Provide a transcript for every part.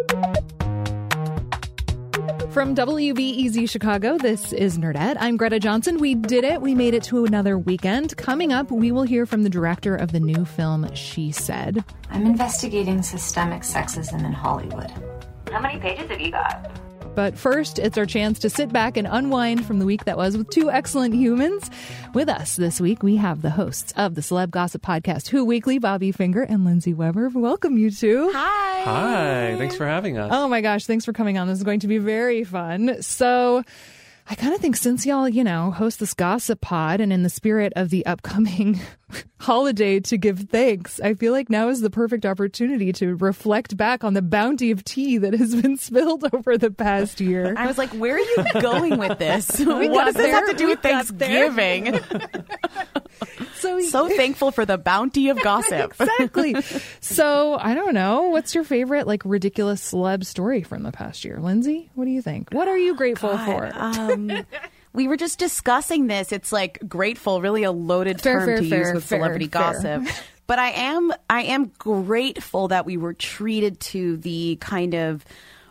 From WBEZ Chicago, this is Nerdette. I'm Greta Johnson. We did it. We made it to another weekend. Coming up, we will hear from the director of the new film, She Said. I'm investigating systemic sexism in Hollywood. How many pages have you got? But first, it's our chance to sit back and unwind from the week that was with two excellent humans. With us this week, we have the hosts of the Celeb Gossip Podcast, Who Weekly, Bobby Finger and Lindsay Weber. Welcome, you two. Hi. Hi. Thanks for having us. Oh my gosh, thanks for coming on. This is going to be very fun. So I kind of think since y'all, host this gossip pod and in the spirit of the upcoming holiday to give thanks, I feel like now is the perfect opportunity to reflect back on the bounty of tea that has been spilled over the past year. I was like, where are you going with this? What does this have to do with Thanksgiving? So thankful for the bounty of gossip. Exactly. So I don't know. What's your favorite ridiculous celeb story from the past year? Lindsay, what do you think? What are you grateful for? We were just discussing this. It's grateful, really a loaded term to use with celebrity gossip. But I am grateful that we were treated to the kind of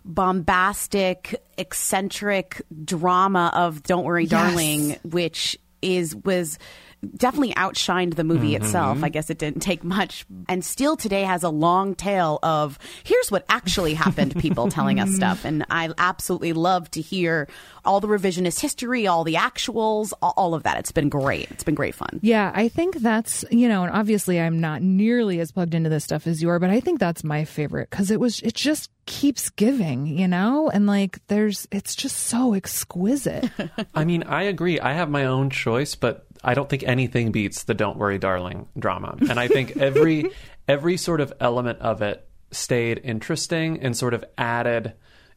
bombastic, eccentric drama of Don't Worry, Darling, which was definitely outshined the movie itself. I guess it didn't take much, and still today has a long tail of here's what actually happened, people telling us stuff. And I absolutely love to hear all the revisionist history, all the actuals, all of that. It's been great. It's been great fun. Yeah, I think that's, and obviously I'm not nearly as plugged into this stuff as you are, but I think that's my favorite because it just keeps giving, and it's just so exquisite. I mean, I agree. I have my own choice, but I don't think anything beats the Don't Worry, Darling drama. And I think every sort of element of it stayed interesting and sort of added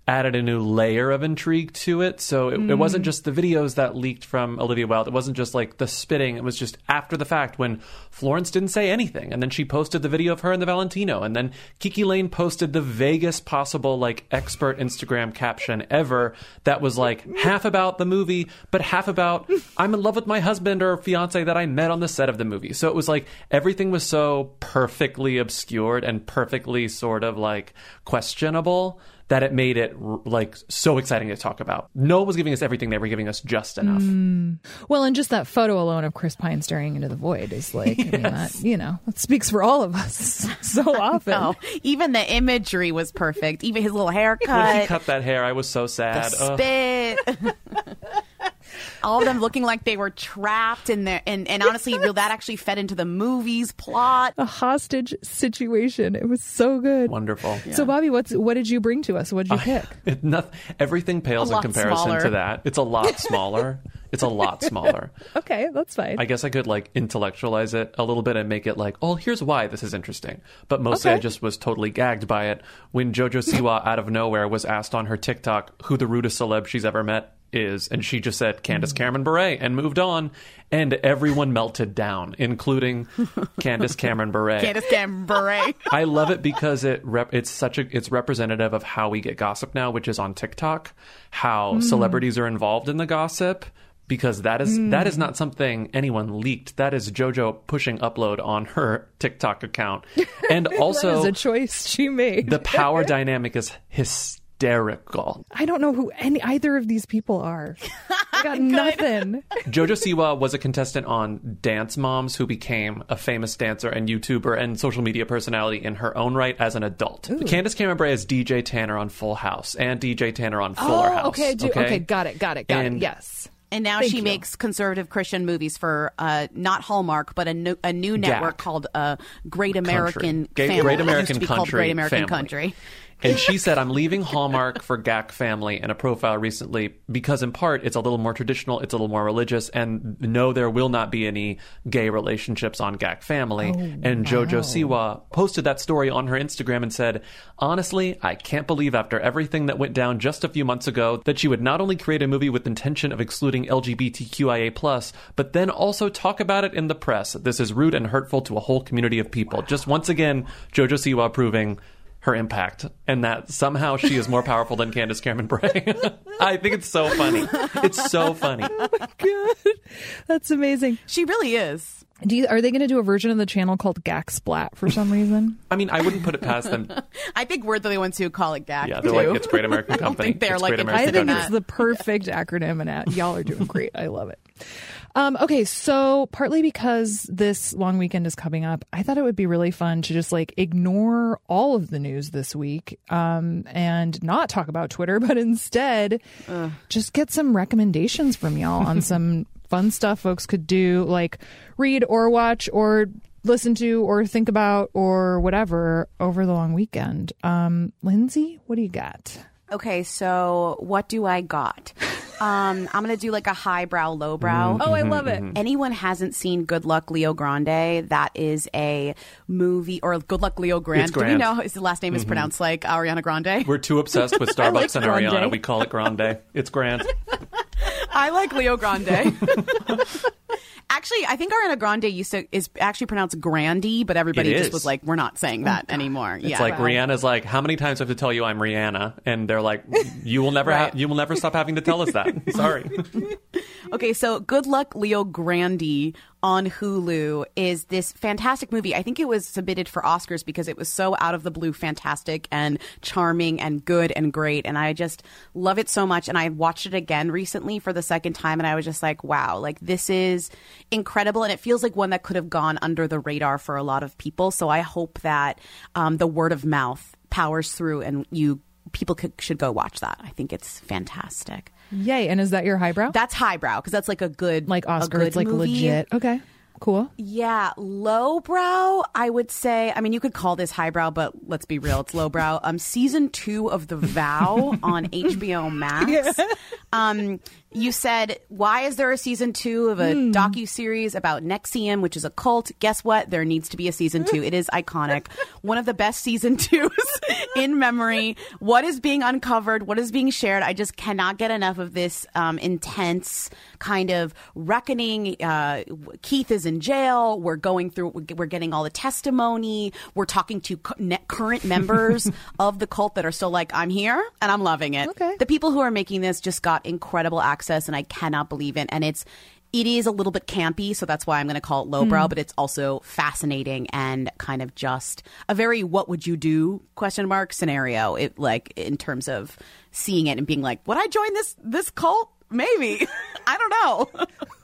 a new layer of intrigue to it. So it wasn't just the videos that leaked from Olivia Wilde. It wasn't just the spitting. It was just after the fact when Florence didn't say anything. And then she posted the video of her and the Valentino. And then Kiki Lane posted the vaguest possible expert Instagram caption ever that was half about the movie, but half about I'm in love with my husband or fiance that I met on the set of the movie. So it was everything was so perfectly obscured and perfectly sort of questionable that it made it so exciting to talk about. No one was giving us everything. They were giving us just enough. Well, and just that photo alone of Chris Pine staring into the void is that speaks for all of us so often. Oh, even the imagery was perfect. Even his little haircut. When he cut that hair, I was so sad. The spit. All of them looking like they were trapped in there. And honestly, that actually fed into the movie's plot. A hostage situation. It was so good. Wonderful. Yeah. So, Bobby, what did you bring to us? What did you pick? Everything pales in comparison to that. It's a lot smaller. It's a lot smaller. Okay, that's fine. I guess I could intellectualize it a little bit and make it here's why this is interesting. But mostly I just was totally gagged by it when JoJo Siwa out of nowhere was asked on her TikTok who the rudest celeb she's ever met is, and she just said Candace Cameron Bure and moved on, and everyone melted down, including Candace Cameron Bure. Candace Cameron Bure. I love it because it's representative of how we get gossip now, which is on TikTok, how celebrities are involved in the gossip. Because that is not something anyone leaked. That is JoJo pushing upload on her TikTok account. And also, that is a choice she made. The power dynamic is hysterical. I don't know who either of these people are. I got nothing. JoJo Siwa was a contestant on Dance Moms who became a famous dancer and YouTuber and social media personality in her own right as an adult. Ooh. Candace Cameron Bure is DJ Tanner on Full House and DJ Tanner on Fuller House. Okay, got it. Yes. And now she makes conservative Christian movies for not Hallmark, but a new network called Great American Family. Great American Country. Called Great American Country. And she said, I'm leaving Hallmark for GAC Family in a profile recently because in part it's a little more traditional, it's a little more religious, and no, there will not be any gay relationships on GAC Family. And JoJo Siwa posted that story on her Instagram and said, honestly, I can't believe after everything that went down just a few months ago that she would not only create a movie with intention of excluding LGBTQIA+, but then also talk about it in the press. This is rude and hurtful to a whole community of people. Wow. Just once again, JoJo Siwa proving her impact and that somehow she is more powerful than Candace Cameron Bure. I think it's so funny. It's so funny. Oh my God. That's amazing. She really is. Are they going to do a version of the channel called Gak Splat for some reason? I mean, I wouldn't put it past them. I think we're the only ones who call it Gak. Yeah, they're like, it's Great American Company. I think they're like, I think it's the perfect acronym, and y'all are doing great. I love it. Okay, so partly because this long weekend is coming up, I thought it would be really fun to just like ignore all of the news this week and not talk about Twitter, but instead just get some recommendations from y'all on some fun stuff folks could do, like read or watch or listen to or think about or whatever over the long weekend. Lindsay, what do you got? Okay, so what do I got? I'm going to do like a highbrow, lowbrow. Oh, I love it. Anyone hasn't seen Good Luck Leo Grande? That is a movie, or Good Luck Leo Grande. Do we know his last name is pronounced like Ariana Grande? We're too obsessed with Starbucks like and Grande. Ariana. We call it Grande. It's grand. I like Leo Grande. Actually, I think Ariana Grande is actually pronounced Grandy, but everybody just was like, we're not saying that anymore. It's like Rihanna's like, how many times do I have to tell you I'm Rihanna? And they're like, you will never you will never stop having to tell us that. Sorry. Okay, so Good Luck Leo Grande on Hulu is this fantastic movie. I think it was submitted for Oscars because it was so out of the blue fantastic and charming and good and great. And I just love it so much. And I watched it again recently for the second time. And I was just like, wow, like this is incredible. And it feels like one that could have gone under the radar for a lot of people. So I hope that the word of mouth powers through and people should go watch that. I think it's fantastic. Yay. And is that your highbrow? That's highbrow because that's like a good, like Oscar. It's like movie. Legit. Okay. Cool. Yeah. Lowbrow, I would say. I mean, you could call this highbrow, but let's be real. It's lowbrow. Season 2 of The Vow on HBO Max. Yeah. You said, why is there a season 2 of a docuseries about NXIVM, which is a cult? Guess what? There needs to be a season 2. It is iconic. One of the best season 2s in memory. What is being uncovered? What is being shared? I just cannot get enough of this intense kind of reckoning. Keith is in jail. We're getting all the testimony. We're talking to current members of the cult that are still like, I'm here and I'm loving it. Okay. The people who are making this just got incredible access, and I cannot believe it. And it is a little bit campy, so that's why I'm going to call it lowbrow, but it's also fascinating and kind of just a very what would you do ? Scenario. It like in terms of seeing it and being like, would I join this cult? Maybe. I don't know.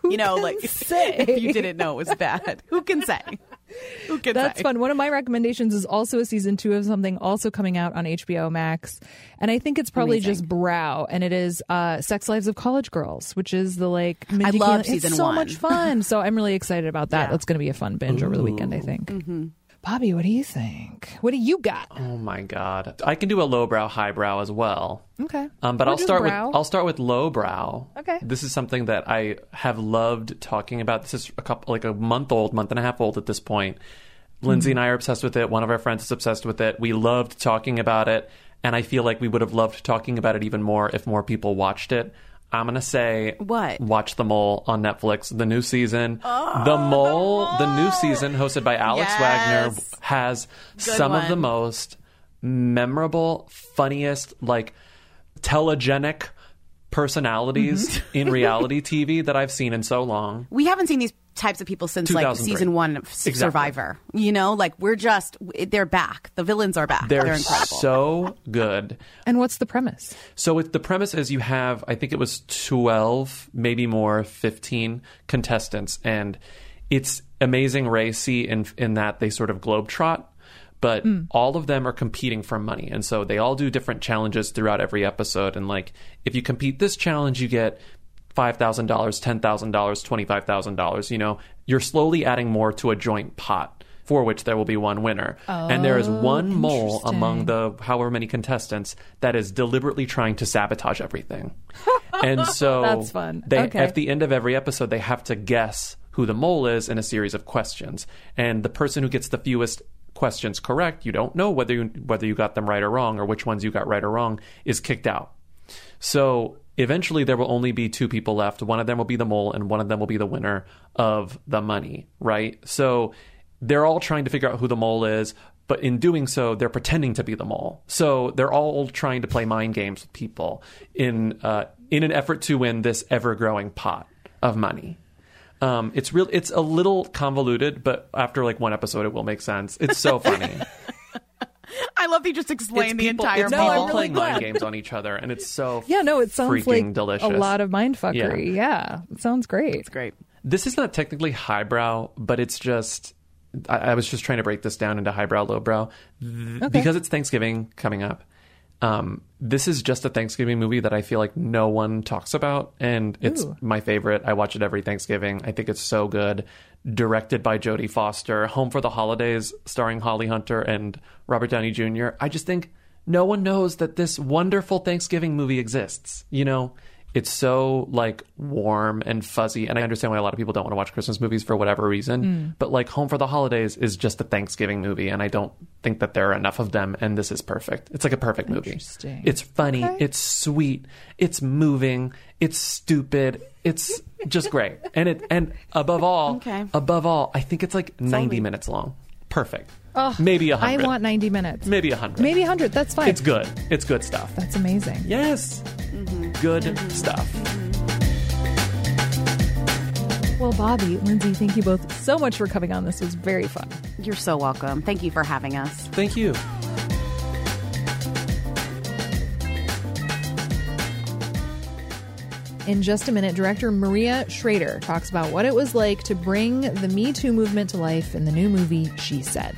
Say? If you didn't know it was bad. Who can say? That's fun. One of my recommendations is also a season 2 of something also coming out on HBO Max. And I think it's probably just brow. And it is Sex Lives of College Girls, which is the like... I love season 1. It's so much fun. So I'm really excited about that. That's going to be a fun binge over the weekend, I think. Mm-hmm. Bobby, what do you think? What do you got? Oh my God. I can do a lowbrow, highbrow as well. Okay. But I'll start with lowbrow. Okay. This is something that I have loved talking about. This is a month and a half old at this point. Lindsay and I are obsessed with it. One of our friends is obsessed with it. We loved talking about it. And I feel like we would have loved talking about it even more if more people watched it. I'm going to say, what? Watch The Mole on Netflix, the new season. The Mole, the new season hosted by Alex Wagner, has some of the most memorable, funniest, like telegenic personalities in reality TV that I've seen in so long. We haven't seen these types of people since like season 1 of Survivor. You know, like they're back. The villains are back. They're incredible. So good. And what's the premise? So the premise is you have, I think it was 12, maybe more, 15 contestants. And it's amazing racy in that they sort of globetrot. But all of them are competing for money. And so they all do different challenges throughout every episode. And like, if you compete this challenge, you get $5,000, $10,000, $25,000. You know, you're slowly adding more to a joint pot for which there will be one winner. And there is one mole among the however many contestants that is deliberately trying to sabotage everything. And so that's fun. At the end of every episode, they have to guess who the mole is in a series of questions. And the person who gets the fewest questions correct, you don't know whether you got them right or wrong, or which ones you got right or wrong, is kicked out. So eventually there will only be 2 people left. One of them will be the mole and one of them will be the winner of the money, right? So they're all trying to figure out who the mole is, but in doing so, they're pretending to be the mole. So they're all trying to play mind games with people in an effort to win this ever-growing pot of money. It's a little convoluted, but after like one episode, it will make sense. It's so funny. I love that you just explained the entire It's plot. people playing mind games on each other, and it's so it sounds like delicious. A lot of mindfuckery. Yeah, it sounds great. It's great. This is not technically highbrow, but it's just... I was just trying to break this down into highbrow, lowbrow. Because it's Thanksgiving coming up. This is just a Thanksgiving movie that I feel like no one talks about, and it's my favorite. I watch it every Thanksgiving. I think it's so good. Directed by Jodie Foster, Home for the Holidays, starring Holly Hunter and Robert Downey Jr. I just think no one knows that this wonderful Thanksgiving movie exists. You know, it's so like warm and fuzzy, and I understand why a lot of people don't want to watch Christmas movies for whatever reason. But like Home for the Holidays is just a Thanksgiving movie, and I don't think that there are enough of them. And this is perfect. It's like a perfect movie. It's funny. Okay. It's sweet. It's moving. It's stupid. It's just great. And above all, I think it's like 90 minutes long. Perfect. Oh, maybe 100. I want 90 minutes. Maybe 100. Maybe 100. That's fine. It's good. It's good stuff. That's amazing. Yes. Good stuff. Well, Bobby, Lindsay, thank you both so much for coming on. This was very fun. You're so welcome. Thank you for having us. Thank you. In just a minute, director Maria Schrader talks about what it was like to bring the Me Too movement to life in the new movie She Said.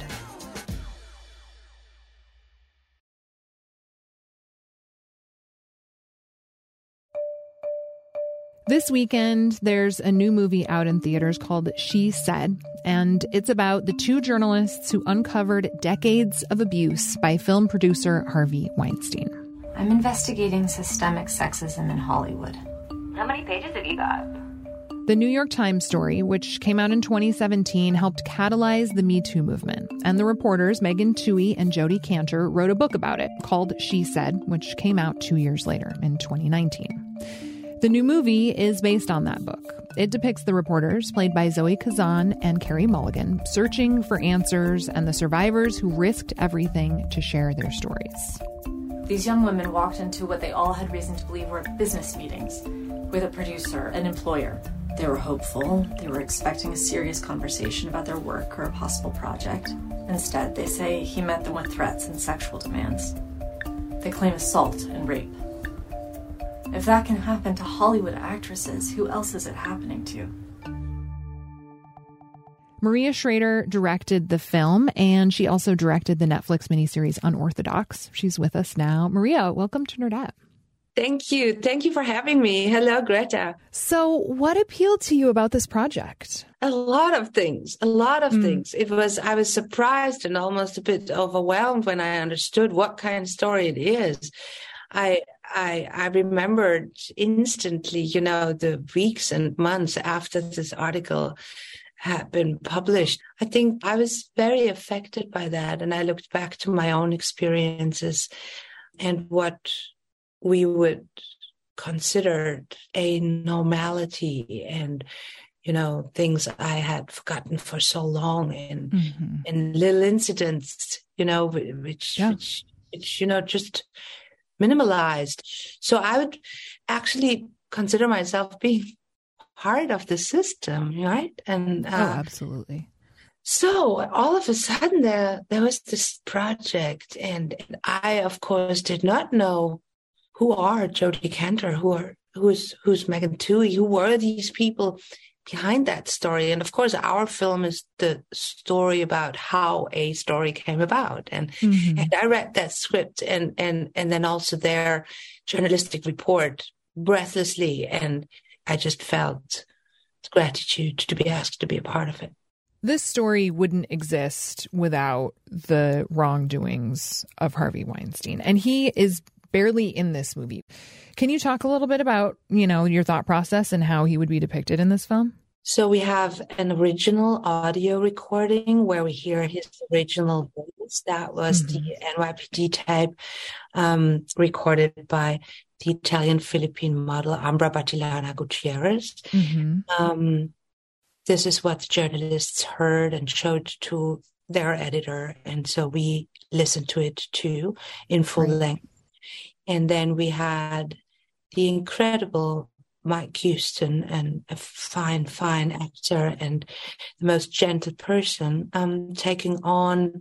This weekend, there's a new movie out in theaters called She Said, and it's about the two journalists who uncovered decades of abuse by film producer Harvey Weinstein. I'm investigating systemic sexism in Hollywood. How many pages have you got? The New York Times story, which came out in 2017, helped catalyze the Me Too movement. And the reporters, Megan Twohey and Jodi Kantor, wrote a book about it called She Said, which came out 2 years later in 2019. The new movie is based on that book. It depicts the reporters, played by Zoe Kazan and Carey Mulligan, searching for answers and the survivors who risked everything to share their stories. These young women walked into what they all had reason to believe were business meetings with a producer, an employer. They were hopeful. They were expecting a serious conversation about their work or a possible project. Instead, they say he met them with threats and sexual demands. They claim assault and rape. If that can happen to Hollywood actresses, who else is it happening to? Maria Schrader directed the film, and she also directed the Netflix miniseries Unorthodox. She's with us now. Maria, welcome to Nerdette. Thank you. Thank you for having me. Hello, Greta. So what appealed to you about this project? A lot of things. Things. I was surprised and almost a bit overwhelmed when I understood what kind of story it is. I remembered instantly, the weeks and months after this article had been published. I think I was very affected by that. And I looked back to my own experiences and what we would consider a normality and, things I had forgotten for so long and little incidents, which just minimalized. So I would actually consider myself being part of the system, right? And absolutely. So all of a sudden there was this project, and I, of course, did not know who are Jodi Kantor, who's Megan Twohey, who were these people behind that story. And of course, our film is the story about how a story came about. And I read that script and then also their journalistic report breathlessly. And I just felt gratitude to be asked to be a part of it. This story wouldn't exist without the wrongdoings of Harvey Weinstein. And he is barely in this movie. Can you talk a little bit about, your thought process and how he would be depicted in this film? So we have an original audio recording where we hear his original voice. That was the NYPD tape recorded by the Italian-Philippine model Ambra Battilana Gutierrez. This is what the journalists heard and showed to their editor. And so we listened to it too in full length. And then we had the incredible Mike Houston, and a fine actor and the most gentle person, taking on,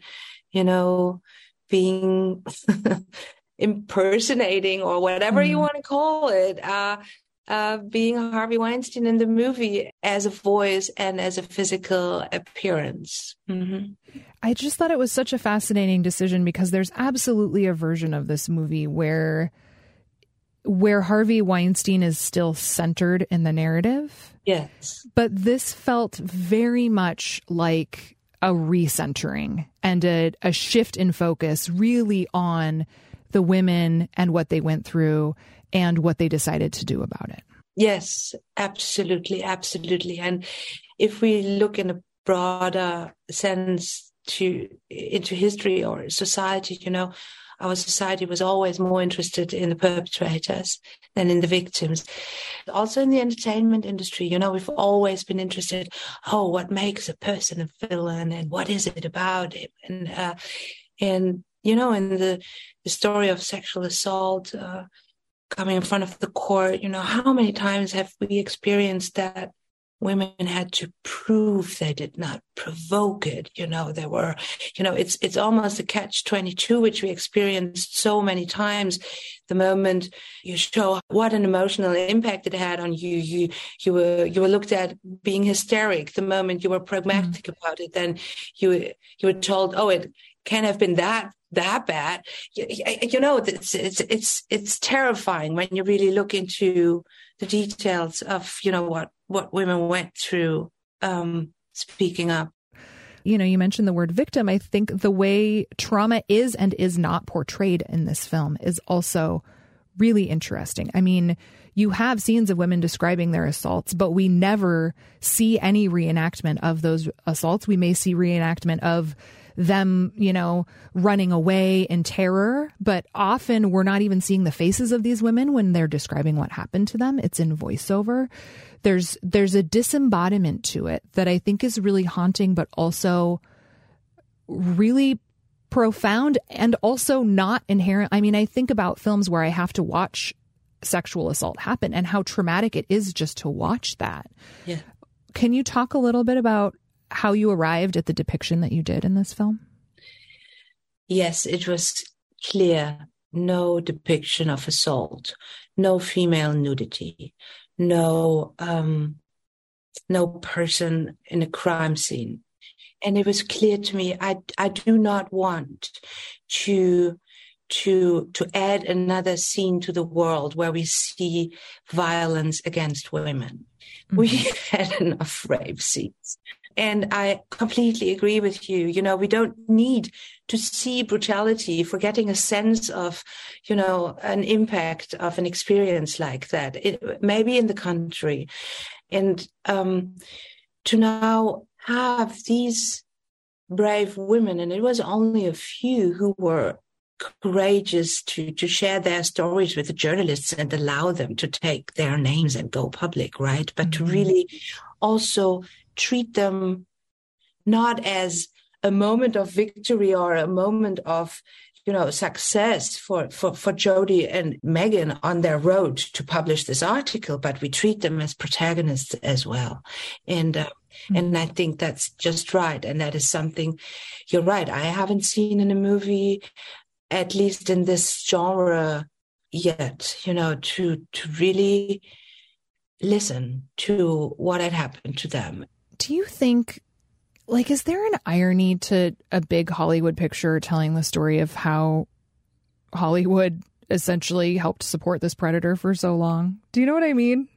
being impersonating or whatever you want to call it, being Harvey Weinstein in the movie as a voice and as a physical appearance. Mm-hmm. I just thought it was such a fascinating decision because there's absolutely a version of this movie where Harvey Weinstein is still centered in the narrative. Yes. But this felt very much like a recentering and a shift in focus really on the women and what they went through and what they decided to do about it. Yes, absolutely. Absolutely. And if we look in a broader sense into history or society, our society was always more interested in the perpetrators than in the victims. Also in the entertainment industry, we've always been interested, what makes a person a villain and what is it about him? And in the story of sexual assault coming in front of the court, how many times have we experienced that women had to prove they did not provoke it? There were, it's almost a catch-22, which we experienced so many times. The moment you show what an emotional impact it had on you, you were looked at being hysteric. The moment you were pragmatic about it, then you were told, it can't have been that bad. It's terrifying when you really look into the details of, what women went through speaking up. You mentioned the word victim. I think the way trauma is and is not portrayed in this film is also really interesting. I mean, you have scenes of women describing their assaults, but we never see any reenactment of those assaults. We may see reenactment of them, running away in terror, but often we're not even seeing the faces of these women when they're describing what happened to them. It's in voiceover. There's a disembodiment to it that I think is really haunting, but also really profound and also not inherent. I mean, I think about films where I have to watch sexual assault happen and how traumatic it is just to watch that. Yeah. Can you talk a little bit about how you arrived at the depiction that you did in this film? Yes, it was clear. No depiction of assault, no female nudity, no person in a crime scene. And it was clear to me, I do not want to add another scene to the world where we see violence against women. Mm-hmm. We had enough rape scenes. And I completely agree with you. We don't need to see brutality for getting a sense of, an impact of an experience like that. Maybe in the country. And to now have these brave women, and it was only a few who were courageous to share their stories with the journalists and allow them to take their names and go public, right? But to really also treat them not as a moment of victory or a moment of, success for Jodi and Megan on their road to publish this article, but we treat them as protagonists as well. And I think that's just right. And that is something, you're right, I haven't seen in a movie, at least in this genre yet, to really listen to what had happened to them. Do you think, is there an irony to a big Hollywood picture telling the story of how Hollywood essentially helped support this predator for so long? Do you know what I mean?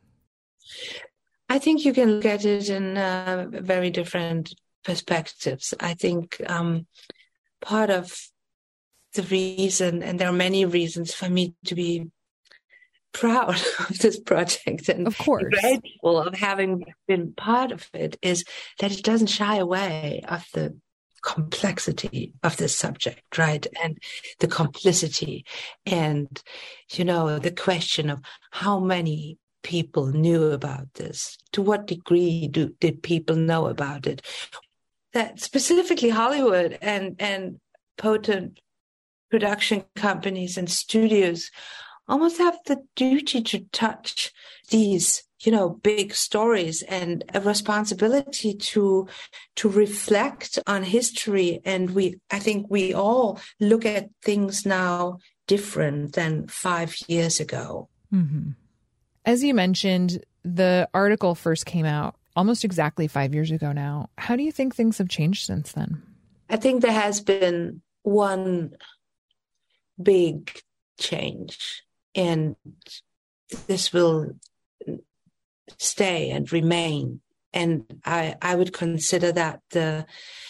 I think you can look at it in very different perspectives. I think part of the reason, and there are many reasons for me to be proud of this project and of course grateful of having been part of it, is that it doesn't shy away of the complexity of this subject, right? And the complicity and, the question of how many people knew about this. To what degree did people know about it? That specifically Hollywood and potent production companies and studios almost have the duty to touch these, big stories, and a responsibility to reflect on history. And I think we all look at things now different than 5 years ago. Mm-hmm. As you mentioned, the article first came out almost exactly 5 years ago now. How do you think things have changed since then? I think there has been one big change, and this will stay and remain. And I would consider that the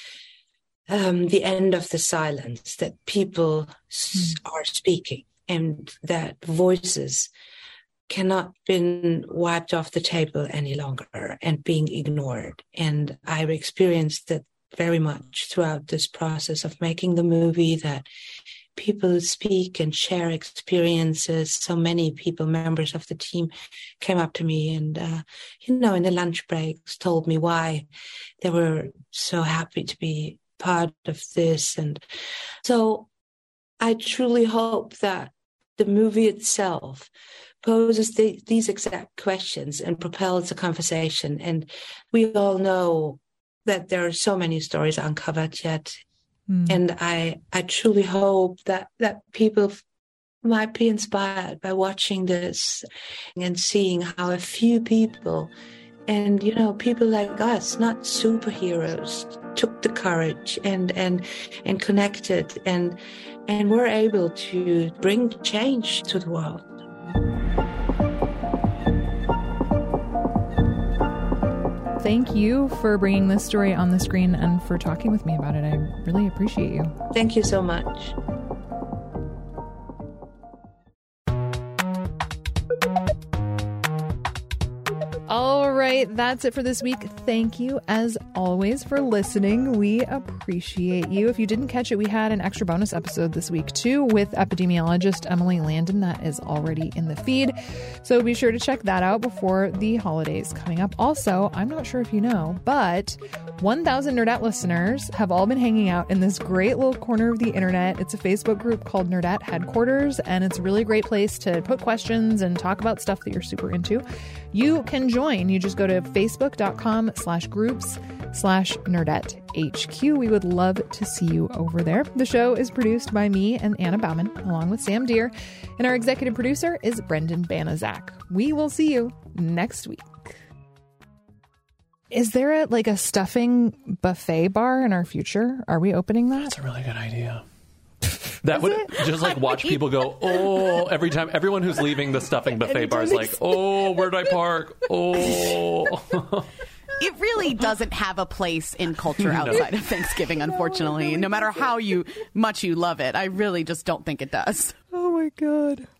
end of the silence, that people are speaking, and that voices cannot be wiped off the table any longer and being ignored. And I've experienced that very much throughout this process of making the movie, that people speak and share experiences. So many people, members of the team, came up to me and, in the lunch breaks, told me why they were so happy to be part of this. And so I truly hope that the movie itself poses these exact questions and propels a conversation. And we all know that there are so many stories uncovered yet. And I truly hope that people might be inspired by watching this and seeing how a few people, and people like us, not superheroes, took the courage and connected and were able to bring change to the world. Thank you for bringing this story on the screen and for talking with me about it. I really appreciate you. Thank you so much. All right, that's it for this week. Thank you, as always, for listening. We appreciate you. If you didn't catch it, we had an extra bonus episode this week, too, with epidemiologist Emily Landon. That is already in the feed. So be sure to check that out before the holidays coming up. Also, I'm not sure if you know, but 1,000 Nerdette listeners have all been hanging out in this great little corner of the internet. It's a Facebook group called Nerdette Headquarters, and it's a really great place to put questions and talk about stuff that you're super into. You can join. You just go to facebook.com/groups/NerdetteHQ. We would love to see you over there. The show is produced by me and Anna Bauman, along with Sam Deer, and our executive producer is Brendan Banaszak. We will see you next week. Is there a stuffing buffet bar in our future? Are we opening that? That's a really good idea. That would just watch people go, oh, every time. Everyone who's leaving the stuffing buffet bar is like, oh, where did I park? Oh. It really doesn't have a place in culture outside of Thanksgiving, unfortunately. No matter how much you love it, I really just don't think it does. Oh my God.